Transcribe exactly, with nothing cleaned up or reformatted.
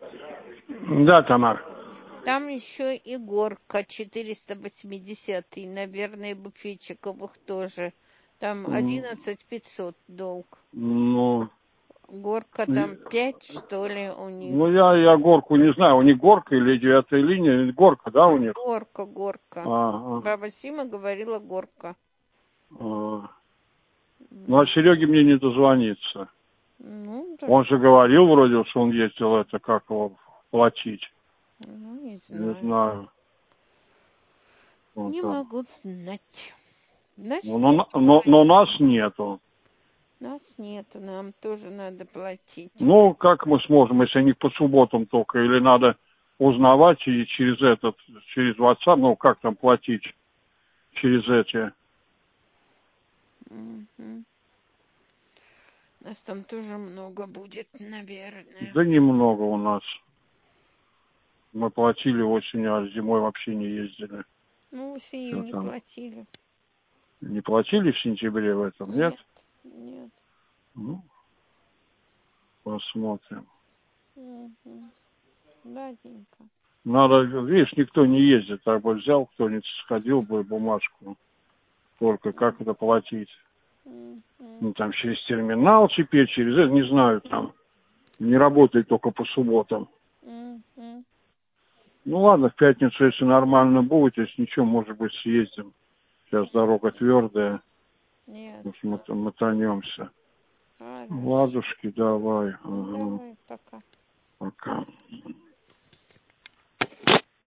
Да, Тамар. Там еще и горка четыреста восьмидесятый, наверное, буфетчиковых тоже. Там одиннадцать пятьсот долг. Ну, Горка там пять, что ли, у них. ну я, я горку не знаю, у них горка или девятая линия, горка, да, у них? Горка, горка. А, а, Баба Сима говорила горка. а. Ну, а Сереге мне не дозвониться. Ну, да. Он же говорил вроде, что он ездил это, как его, платить. Ну, не знаю. Не знаю. Вот Не так. могу знать. Значит, Ну, но, но, но нас нету. Нас нету, нам тоже надо платить. Ну, как мы сможем, если не по субботам только, или надо узнавать и через этот, через WhatsApp, ну, как там платить через эти. Угу. Нас там тоже много будет, наверное. Да немного у нас. Мы платили осенью, а зимой вообще не ездили. Ну, осенью не там? платили. Не платили в сентябре в этом, нет? Нет, нет. Ну, посмотрим. Угу. Ладненько. Надо, видишь, никто не ездит, так бы взял, кто-нибудь сходил бы бумажку. Только как это платить? Угу. Ну, там через терминал теперь, через это, не знаю, там. Не работает только по субботам. Угу. Ну ладно, в пятницу, если нормально будет, если ничего, может быть, съездим. Сейчас дорога твердая. Нет. Мы мотанемся. Хорошо. Ладушки, давай. Ну, Ага. давай, пока. Пока.